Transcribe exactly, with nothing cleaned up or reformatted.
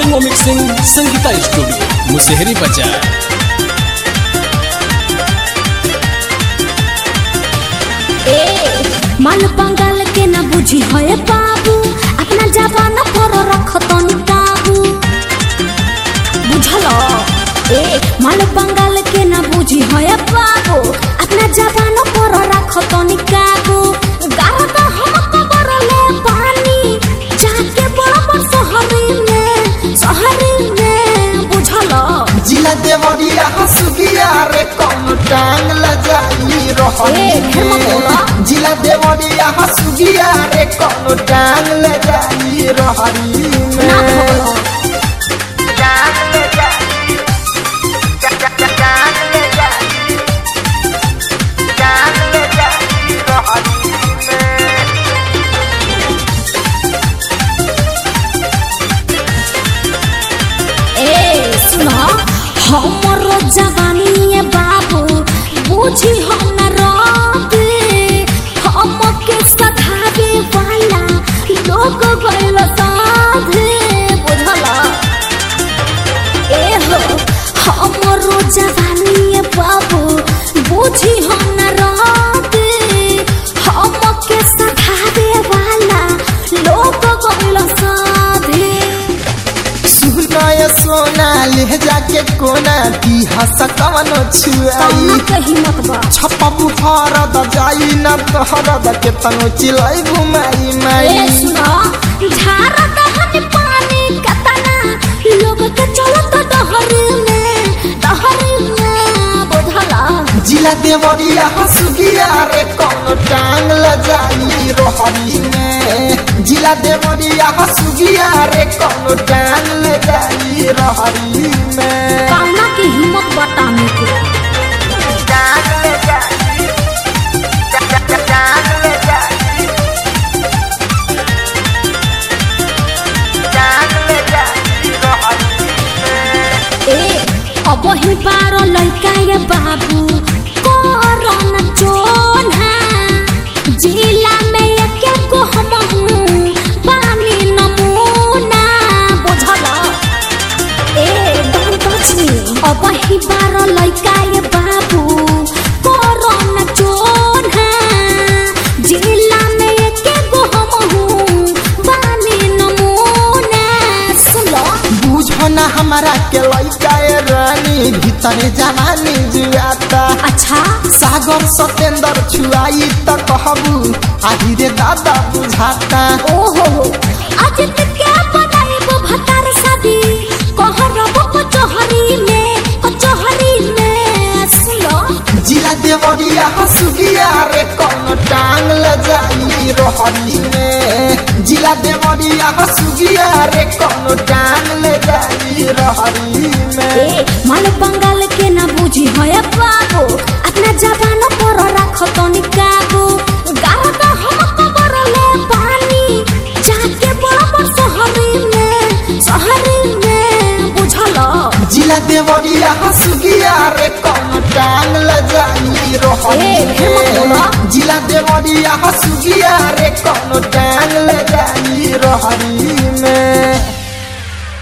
Recording और mixing Sangeeta studio Musehri बाजार। माल बंगाल के ना बुझी है बाबू, अपना जबान पर रखतन काबू, बुझल? ए माल बंगाल के ना बुझी है बाबू, अपना जबान पर रखतन काबू। गारद हम कबर ले पानी जाके बराबर शहरी में, शहरी में, बुझल? जिला देवरिया हसुगिया रे कौन टांग लजाई रहरी। जिला देवरिया हसुगिया रे कौन टांग लजाई रहरी में। हमरो जवानी बाबू बुझी हम न रबे, हम के सधावे वाला लोग गइल साधे, बुझला? ए हो हमरो जवानी बाबू बुझी हम न रबे, हम के सधावे वाला लोग गइल साधे। सुनाय सोना ले जाके कोना की हंस कवनो छुआई कहीं मत बा छप्पा बुहार द जाई न तोहर द के तनो चिलाई घुमाई माई। ए सुना झारा दहन पानी कतना लोग के चलत दहरी में, दहरी में, बुझला? जिला देवरिया हसुगिया रे कौन टांग लजाई रहरी में। जिला देवरिया हसुगिया रे कौन टांग लजाई रहरी में। कामना की हिम्मत बताने के टांग लजाई, टांग लजाई, टांग लजाई रहरी में। ए अब ही बारो लइका ये बाबू कोरोना जोना, जिला में एक को हम पानी नमूना, बुझला? ए don't touch me। अब ही बारो लइका ये बाबू कोरोना जोना, जिला में एक को हम पानी नमूना, सुनो? बुझो ना हमारा के लइका ए रानी भीतरे जवानी जुआता। अच्छा सागर सतेंद्र छुआई त कहबू आही रे दादा बुझाता। ओहो आज तक क्या बनाइबो भतार शादी, कहरबो कचहरी में, कचहरी में, सुनो? जिला देवरिया हसुगिया रे कौन टांग लजाई रहरी में। जिला देवरिया हसुगिया रे कौन टांग लजाई रहरी में। ए माल बंगाल के ना बुझी है बाबू, अपना जबान पर रखतन काबू। गारद हम कबर ले पानी जाके बराबर शहरी में, शहरी में, बुझल? जिला देवरिया हसुगिया रे कौन टांग लजाई रहरी में। जिला देवरिया हसुगिया रे कौन टांग लजाई रहरी में।